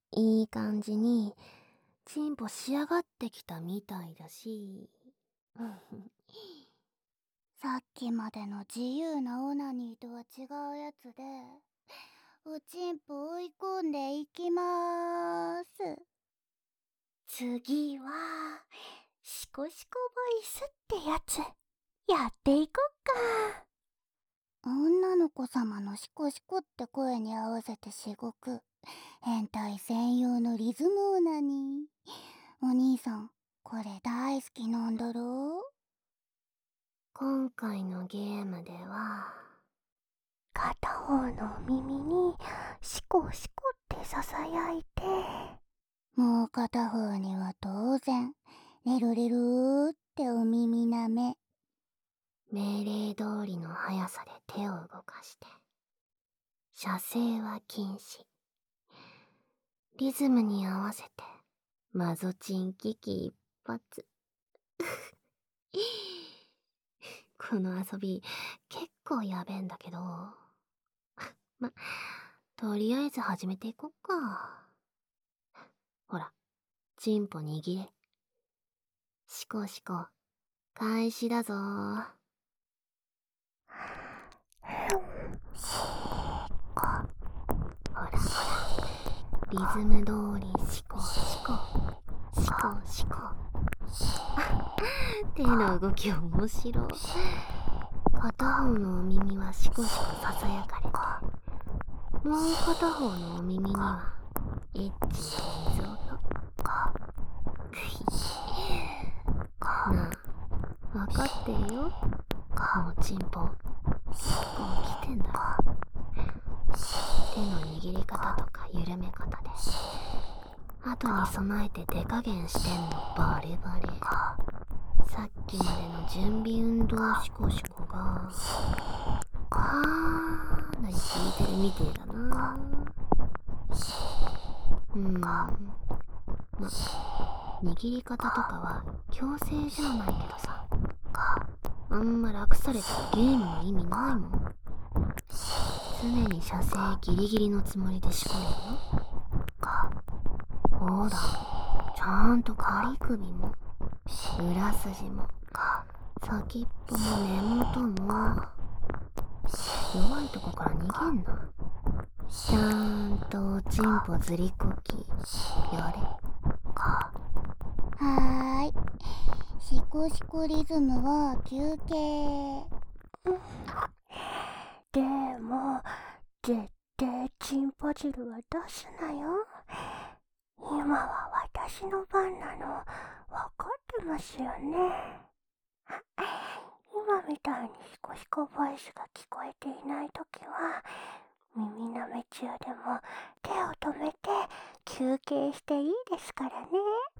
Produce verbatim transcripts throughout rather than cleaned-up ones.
いい感じにチンポ仕上がってきたみたいだし。 さっきまでの自由なオナニーとは違うやつで、おちんぽ追い込んでいきまーす。次はシコシコボイスってやつやっていこっか。女の子様のシコシコって声に合わせてしごく変態専用のリズムオナニー。お兄さん、これ大好きなんだろう。 今回のゲームでは片方の耳にシコシコってささやいて、もう片方には当然レロレローってお耳なめ。 命令通りの速さで手を動かして、射精は禁止。リズムに合わせてマゾチン危機一発。この遊び結構やべえんだけど、ま、とりあえず始めていこっか。ほら、チンポ握れ。シコシコ開始だぞー。ほらほら、リズム通りシコシコシコシコ。手の動き面白い。片方のお耳はシコシコささやかれて、もう片方のお耳にはエッチな水音。なあ、分かってるよ。もうチンポ結構来てんだろ。手の握り方とか緩め方で後に備えて手加減してんのバレバレ。さっきまでの準備運動シコシコがかなり効いてるみてえだな。うん、ま、握り方とかは強制じゃないけどさ、あんま楽されたらゲームの意味ないもん。常に射精ギリギリのつもりでしこるよ。ほら、ちゃんと仮首も裏筋も先っぽも根元も弱いとこから逃げんな。ちゃんとチンポずりこきやれ。 はーい、シコシコリズムは休憩。でも絶対チンポ汁は出すなよ。今は私の番なの分かってますよね。今みたいにシコシコボイスが聞こえていないときは、耳舐め中でも手を止めて休憩していいですからね。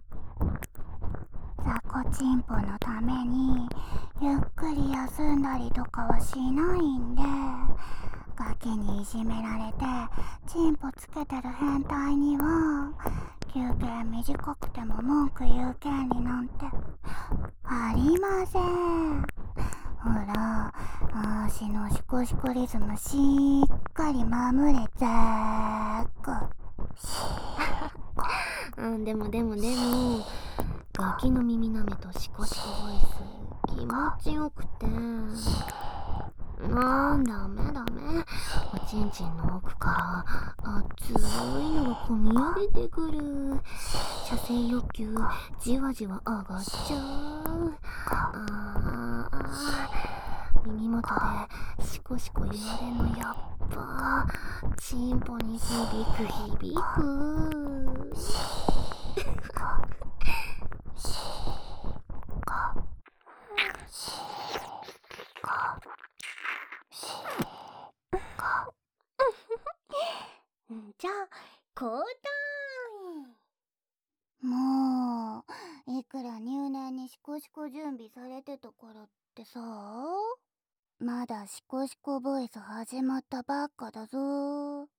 ザコチンポのためにゆっくり休んだりとかはしないんで、ガキにいじめられてチンポつけてる変態には休憩短くても文句言う権利なんてありません。ほら、足のシコシコリズムしっかり守れぜーく。 うん、でもでもでもガキの耳なめとシコシコボイス気持ちよくて、なんダメダメ。おちんちんの奥から熱いのがこみ上げてくる。射精欲求じわじわ上がっちゃう。あー、耳元でシコシコ言われんのやっぱチンポに響く響く。 じゃあ交代。もういくら入念にシコシコ準備されてたからってさ、まだシコシコボイス始まったばっかだぞ。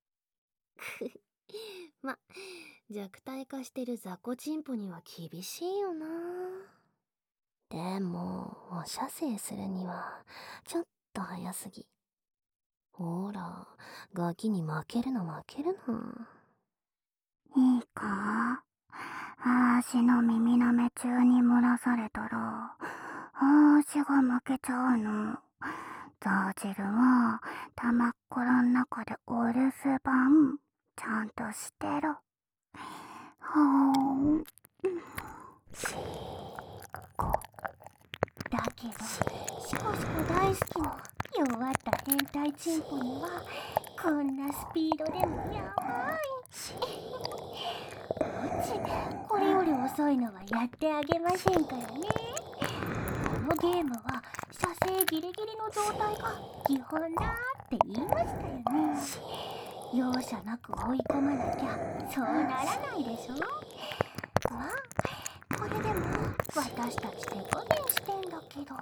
ま、弱体化してるザコチンポには厳しいよな。でもお射精するにはちょっと早すぎ。ほら、ガキに負けるな負けるな。 いいか、足の耳舐め中に蒸らされたら足が負けちゃうの。ザージルは玉っころん中でお留守番ちゃんとしてろ。ほーん。 しこだけどシコシコ大好きの弱った変態チンポにはこんなスピードでもやばい。うちこれより遅いのはやってあげませんからね。このゲームは射精ギリギリの状態が基本だって言いましたよね。容赦なく追い込まなきゃそうならないでしょ。まあこれでも私たち手加減してんだけど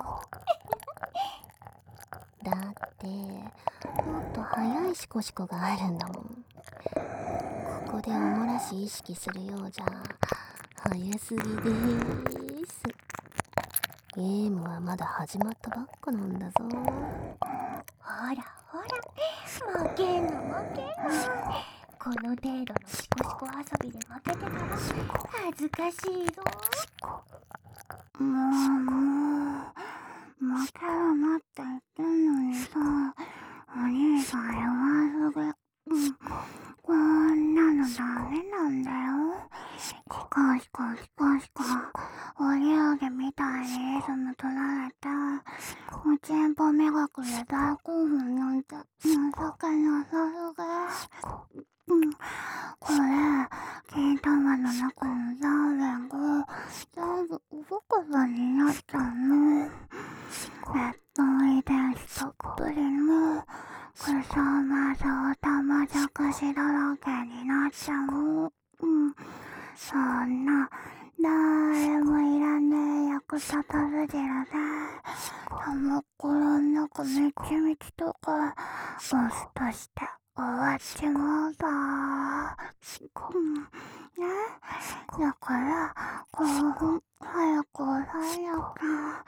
だってもっと早いシコシコがあるんだもん。ここでおもらし意識するようじゃ早すぎでーす。ゲームはまだ始まったばっかなんだぞ。 ほらほら負けんの負けんの。この程度のシコシコ遊びで負けてたら恥ずかしいぞ。もうもう負けるなって言ってんのにさ、お兄さん弱すぎ。うん、こんなのダメなんだよ。シコシコシコシコお料理みたいにリズム取られておちんぽ磨くで大興奮なんて情けなさすぎ。うん、これ金玉の中のザーメンが全部おぼかさになっちゃうの。ネット遺伝子たっぷりのくそまそう玉じゃくしだらけになっちゃう。うん、そんな誰もいらねえ役立たず汁で玉っころん中めっちみちとかボスとして終わっちまうさ。うん、ね、だから興奮早く抑えようか。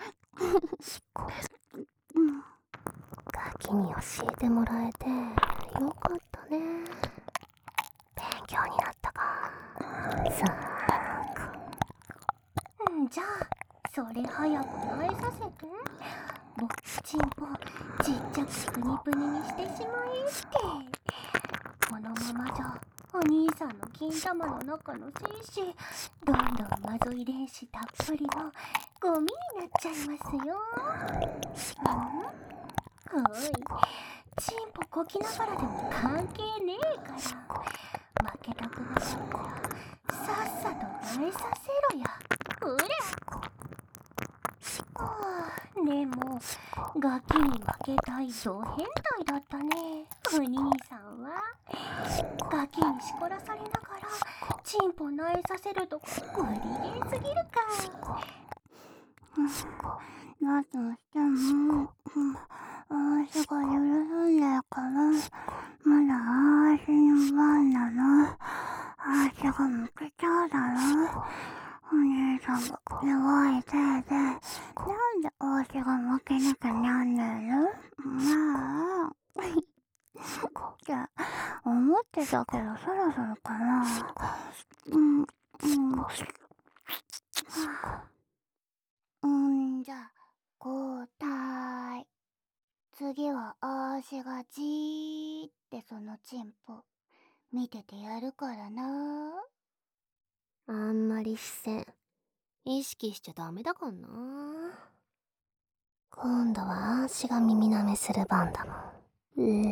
うん、 ガキに教えてもらえてよかったね。勉強になったか。さあんじゃあそれ早く慣れさせて。僕チンポちっちゃくプニプニにしてしまえって。このままじゃお兄さんの金玉の中の精子どんどんマゾ遺伝子たっぷりのゴミになっちゃいますよ。うん、おいチンポこきながらでも関係ねえから負けたくなかったらさっさと慣れさせろや。ほら。はあ、でもガキに負けたいド変態だったねお兄さんは。ガキにしこらされながらチンポ慣れさせるとこ無理ゲーすぎるか。だとしても、足が許すんだからまだ足の番なの。足がむけちゃうだろ。お兄さんが弱いせいでなんで足が負けなきゃなんねえの。まあじゃあ思ってたけどそろそろかな。うんうんうんじゃあ交代。次は足がじーってそのチンポ見ててやるからな。 あんまり視線意識しちゃダメだかんな。今度は足が耳舐めする番だもん。うん、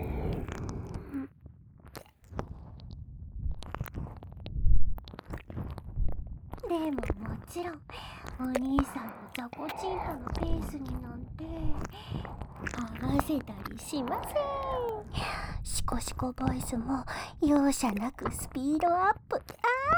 でももちろんお兄さんのザコチンポのペースになんて合わせたりしません。シコシコボイスも容赦なくスピードアップアッ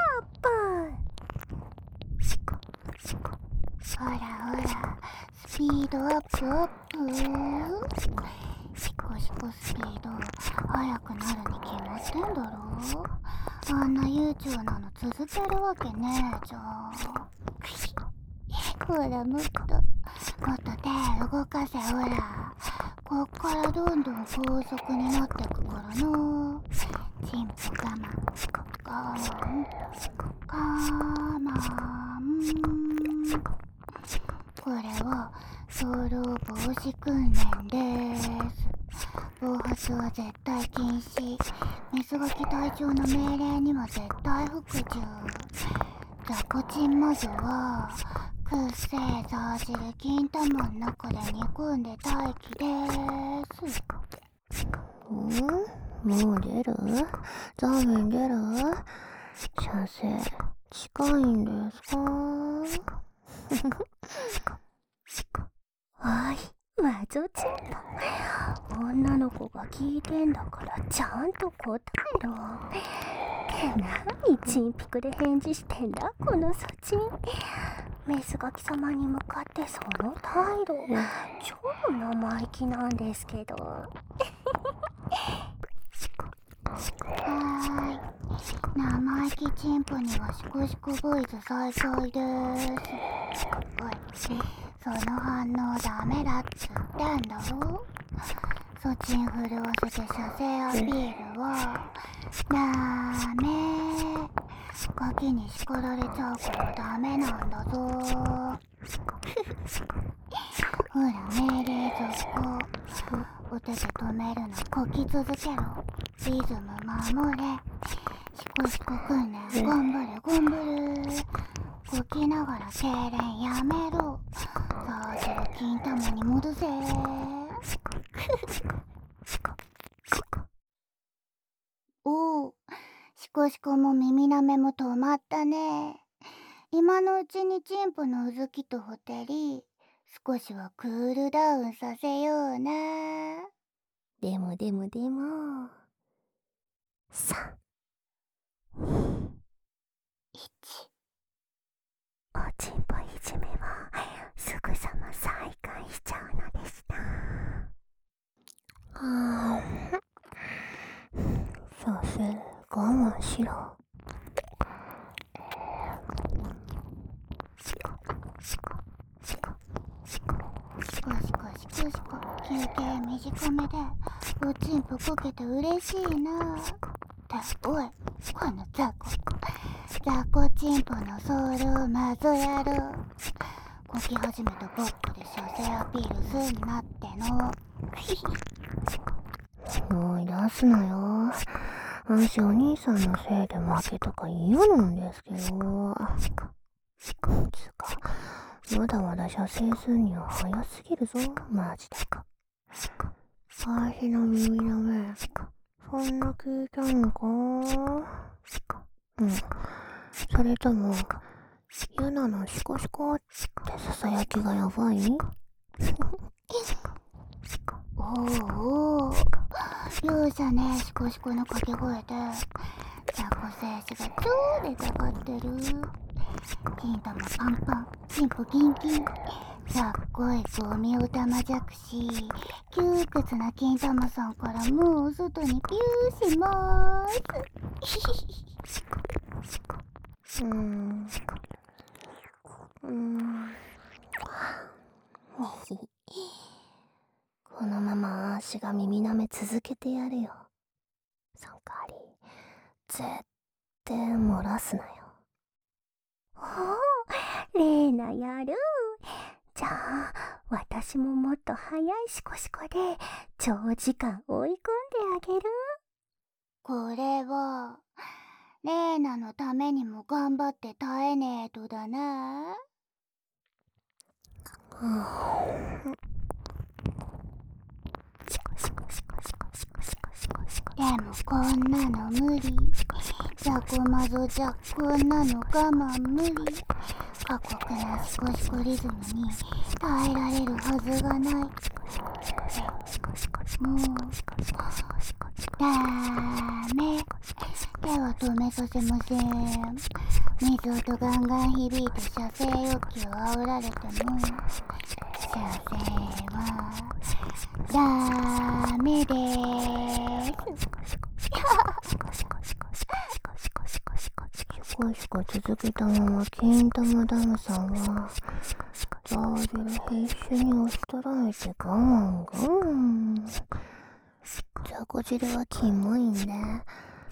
プ。シコシコシコほらほらスピードアップアップ。シコシコシコスピード速くなるに決まってんだろ。あんな悠長なの続けるわけねえじゃん。ほらもっともっと手動かせ。ほらこっからどんどん高速になってくからな。チンポ我慢我カマン。これは早漏防止訓練です。暴発は絶対禁止。メスガキ隊長の命令には絶対服従。雑魚チン魔女はくっせーザー汁金玉の中で煮込んで待機です。 ん？もう出る？ザーメン出る？射精近いんですか？ おい、魔女チンポ。女の子が聞いてんだからちゃんと答えろ。何チンピクで返事してんだこのソチン。メスガキ様に向かってその態度、超生意気なんですけど。はーい、生意気チンポにはシコシコボーイズ再開です。おい、その反応ダメだっつってんだろ。ソチン震わせて射精アピールはダメ。ガキに叱られちゃうからダメなんだぞ。ほら命令続行。お手で止めるのこき続けろ。リズム守れ。シコシコ訓練頑張れ頑張れ。こきながら痙攣やめろ。さあじゃあ金玉に戻せ。おお、シコシコも耳なめも止まったね。今のうちにチンポのうずきとほてり、少しはクールダウンさせような。 でもでもでも。さん、 いち。 おちんぽいじめはすぐさま再開しちゃうのでした。はぁ、射精我慢しろ。 シコシコシコシコシコシコシコ。休憩短めでおちんぽこけて嬉しいな。っておい、このザコザコチンポのソウルをまぞやろう。こき始めたポットで射精アピールすんなっての。 思い出すなよ。私お兄さんのせいで負けとか嫌なんですけど。つうか、まだまだ射精するには早すぎるぞ、マジで。私の耳の目、そんな聞いたのか？うん。それとも、ユナのシコシコってささやきがやばい？ おおお、容赦ねえシコシコの掛け声でザコ精子が超出たがってる。金玉パンパン、チンポキンキン。さっごいゴミおたまじゃくし、窮屈な金玉さんからもう外にピューしまーす。 うーん。うーん。このまま足が耳なめ続けてやるよ。その代わり、絶対漏らすなよ。 おお、レーナやる。じゃあ、私ももっと早いシコシコで長時間追い込んであげる。これは、レーナのためにも頑張って耐えねえとだな。でもこんなの無理。ザコマゾじゃこんなの我慢無理。過酷なシコシコリズムに耐えられるはずがない。もうダメ。手は止めさせません。水音ガンガン響いて射精欲求を煽られても射精はダメでーす。 シコシコ続けたまま金玉ダムさんはザージル必死に押しとられて我慢我慢。ザコ汁はキモいんで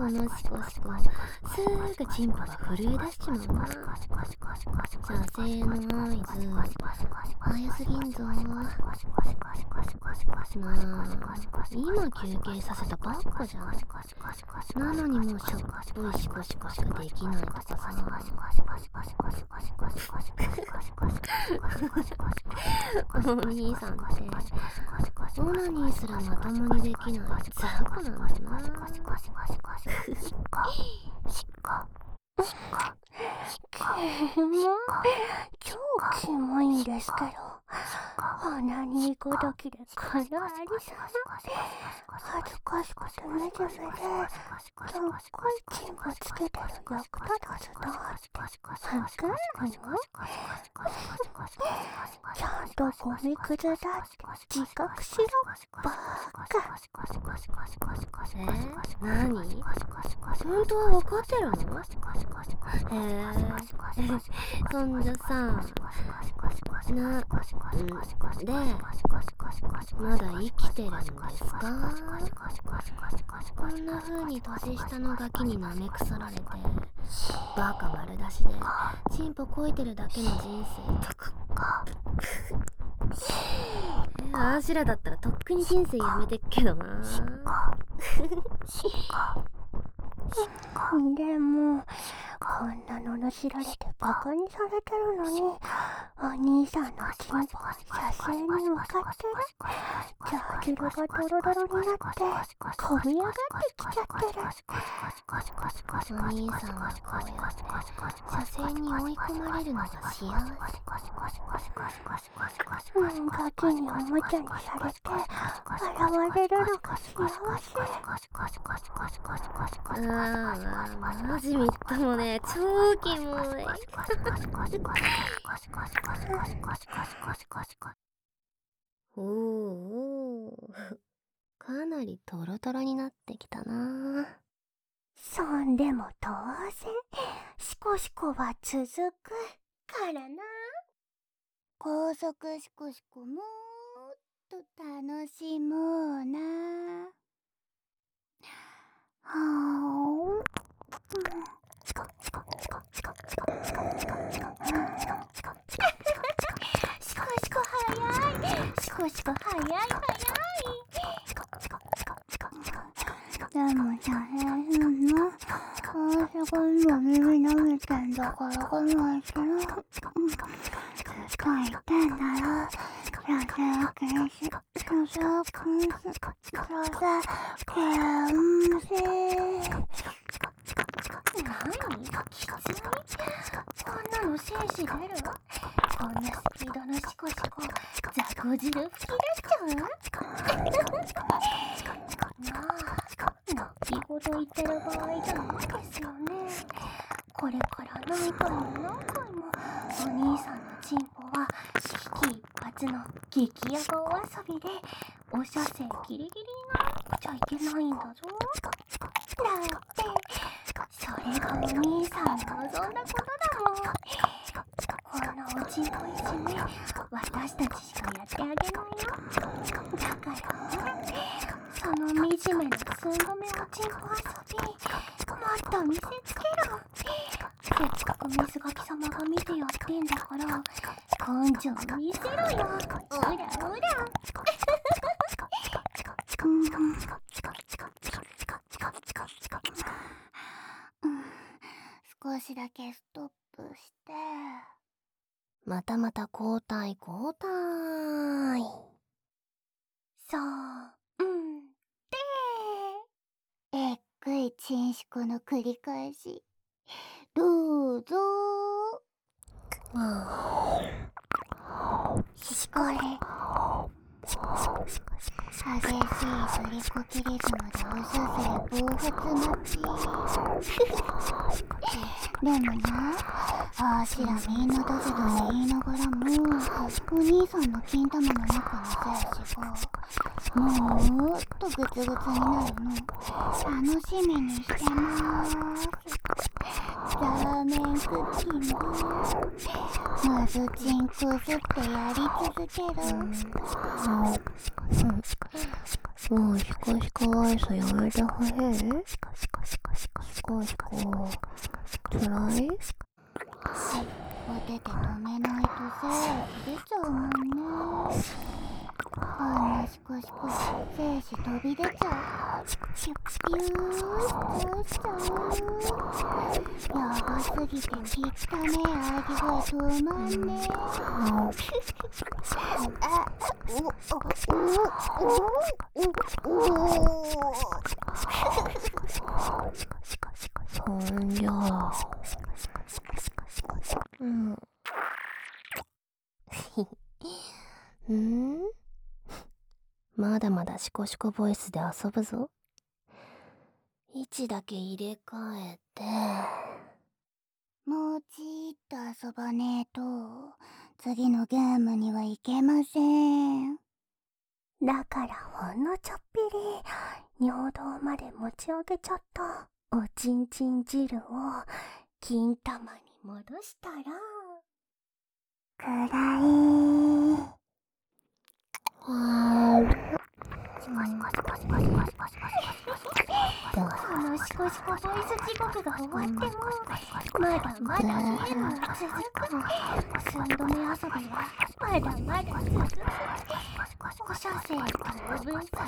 このシコシコすぐチンポが震え出しちまうな。射精の合図早すぎんぞ。なあ、今休憩させたばっかじゃん。なのにもうしょっぽいシコシコしかできないとかさ。お兄さんってオナニーすらまともにできない雑魚なんだな。 キモ、超キモいんですけど、オナニーごときでこのありさま、恥ずかしくてめちゃめちゃどっこいチンポつけてる役立たずだってわかんないの？ちゃんとゴミくずだって自覚しろ、バーカ。 えー、なに？本当は分かってるの？えー、そんじゃさ、な、んで、まだ生きてるんですか？こんな風に年下のガキに舐め腐られて、バカ丸出しでチンポこいてるだけの人生とか。あーしらだったらとっくに人生やめてっけどな。 でもこんな罵られてバカにされてるのに、お兄さんのチンポは射精に向かってる。ジャージルがドロドロになってこみ上がってきちゃってる。 お兄さんはこうやって射精に追い込まれるのが幸せ。 うん、ガキにおもちゃにされて笑われるのが幸せ。 ああ、マジみっともね、超キモい。おーおー、かなりトロトロになってきたな。 そんでも当然シコシコは続くからな。高速シコシコもっと楽しもうな。はーシコシコシコシコシコシコシコシコシコシコシコシコシコ早い、シコシコ早い早い、シコシコシコシコシコ。でもさ、えー、のあそこにも耳舐めてんだから我慢しろ。書いてんだろ。射精禁止、射精禁止、射精禁止。何？きつい？こんなの精子出る？こんなスピードのシコシコ、雑魚汁吹き出しちゃう？なあ、泣き言言ってる場合じゃないですよね。これから何回も何回もお兄さんのチンポは危機一髪の激ヤバお遊びでお射精ギリギリにならなくちゃいけないんだぞ。だってそれがお兄さんの望んだことだもん。このおちんぽいじめ私たちしかやってあげないよ。だからその惨めな寸止めおちんぽ遊びもっと見せつけろ。せっかく水垣様が見てやってんだから根性見せろよ。うらうら少しだけストップして。 またまた交代交代。 そう、うんでえっぐいちんしこの繰り返し。どうぞー。しこれ激しいトリコキリズムでおしゃせ暴発待ち。でもな、あーしらみんなドキドキ言いながらもお兄さんの金玉の中の精子がもっとグツグツになるの楽しみにしてまーす。ラーメンクッキングまずチンクスってやり続ける。 もうシコシコ愛想やめてほしい？ こしこつらい？ はい、お手て止めないと精子出ちゃうもんね。あんなシコシコ精子飛び出ちゃう。ピュッピューしちゃうしちゃう。やばすぎてきったねえ喘ぎ声止まんねえ。あおおおおおそんじゃうんんまだまだシコシコボイスで遊ぶぞ。位置だけ入れ替えて、 もうちーっと遊ばねえと次のゲームにはいけません。 だからほんのちょっぴり尿道まで持ち上げちゃったおちんちん汁を金玉に戻したらくらいシコシコシコシコシコシコシコシこのシコシコボイス地獄が終わってもまだまだゲームは続く。寸止め遊びはまだまだ続く。お射精当分先です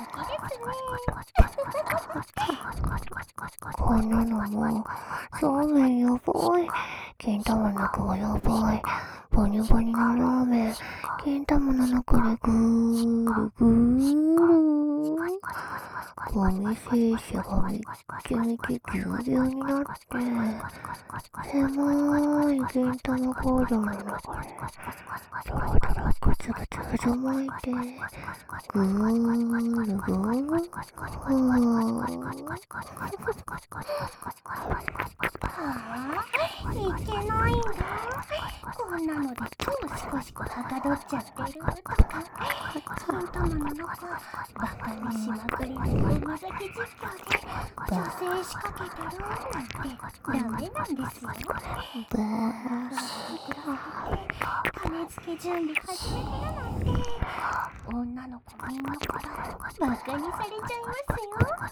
ね。こんなのもそうめんやばい、金玉の中がやばい、ボニョボニのラーメン、金玉の中でぐーるぐーる、ゴミ精子がめっちゃめちゃぎゅうぎゅうになって狭い金玉工場の中でドロドログツグツ渦巻いてぐーるぐーるぐーはぁ、いけないんだ。こんなので超シコシコはかどっちゃってるとか、金玉の中バカにしまくりのゴミ崎実況で女性仕掛けてるなんてダメなんですよ。ブー金付け準備始めてるなんて女の子みんなからバカにされちゃいますよ。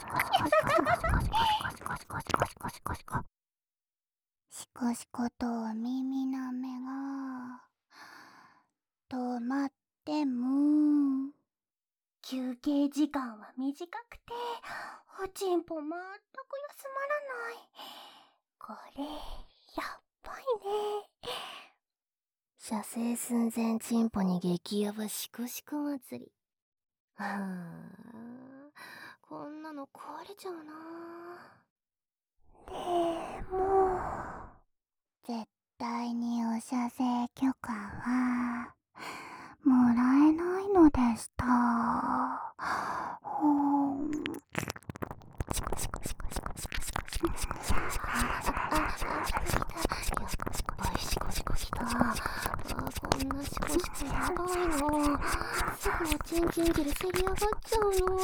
シコシコとお耳の目が止まっても休憩時間は短くておちんぽまったく休まらない。これやっばいね。射精寸前チンポに激ヤバシコシコ祭り。はあ、こんなの壊れちゃうな。でも絶対にお射精許可はもらえないのでした。ほーん。シコシコシコシコシコシコシコシコシコ。 あ、あ、あ、来た来た。やっぱりシコシコきた。あ、こんなシコシコやばいの。すぐおちんちん汁せり上がっちゃうの。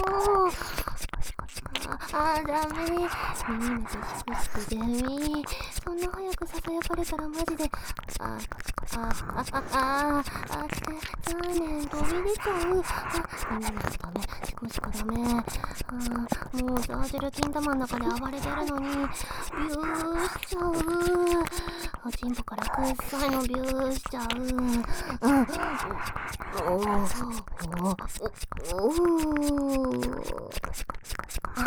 あ、あ、ダメ。耳のシコシコでみ。そんな早くささやかれたらマジで。あ、あ、あ、あ、あ、あ、あ、来て、残念、飛び出ちゃう。あ、耳のダメ、シコシコダメ。あ、もうジャージル金玉の中で暴れてるのに、ビューしちゃう。おちんぽからくっさいのビューしちゃう。うん。おおおおおああ、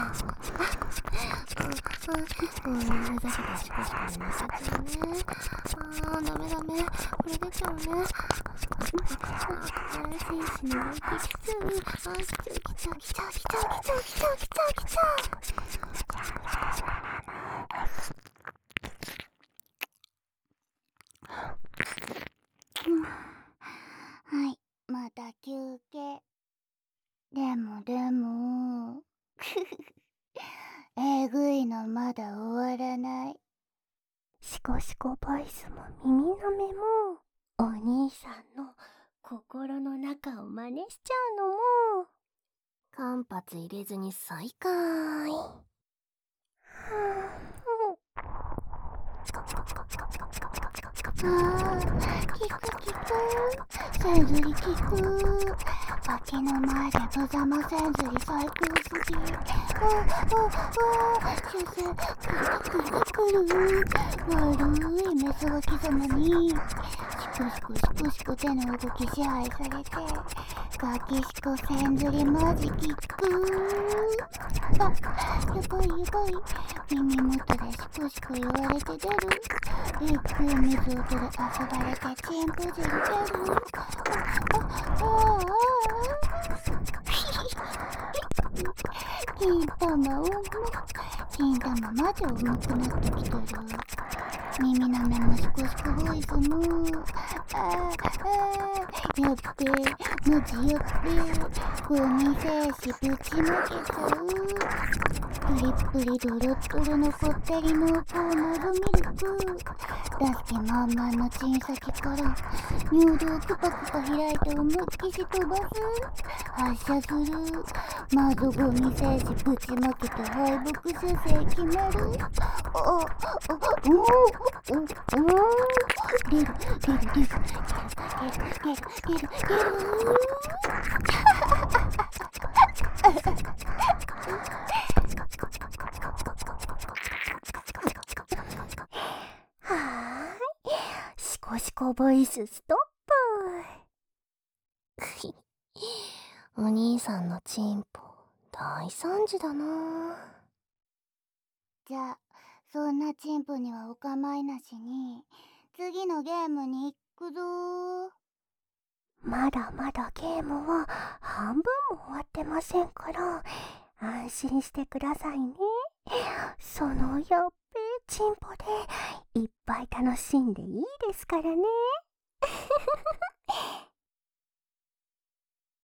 うん、ふざけたシコシコになっちゃったよね。ああ、ダメダメ。これ出ちゃうね。あ、精子の動ききちゃう。あ、きちゃう、きちゃう、きちゃう、きちゃう、きちゃう、きちゃう、きちゃう、きちゃう。 はい、また休憩。でもでもえぐいのまだ終わらない。 シコシコボイスも耳の目もお兄さんの心の中を真似しちゃうのも間髪入れずに再開。 あー、キクキク、せんずりキク、脇の前でぶざませんずり最高すぎ。ああああ、先生、 悪いメスガキ様にシコシコシコシコ手の動き支配されてガキシコせんずりマジキック。あ、やばいやばい、耳元でシコシコ言われて出る。ゆっくり水を取る遊ばれてチンポ汁出る。ああああ金玉をも金玉まで重くなってきてる。耳なめもシコシコボイスもあああやっべマジやっべゴミ精子ぶちまけちゃう。プリップリドロッドロのこってり濃厚なるミルク出す気満々のチン先から尿道クパクパ開いて思いっきし飛ばす。発射する。まずゴミ精子ぶちまけて敗北射精決める。ああおおおお出る出る出る出る出る出る出る出るはーい、シコシコボイスストップ。 お兄さんのチンポ大惨事だな。 じゃあそんなチンポにはお構いなしに次のゲームに行くぞー。 まだまだゲームは半分も終わってませんから安心してくださいね。そのやっべえチンポでいっぱい楽しんでいいですからね。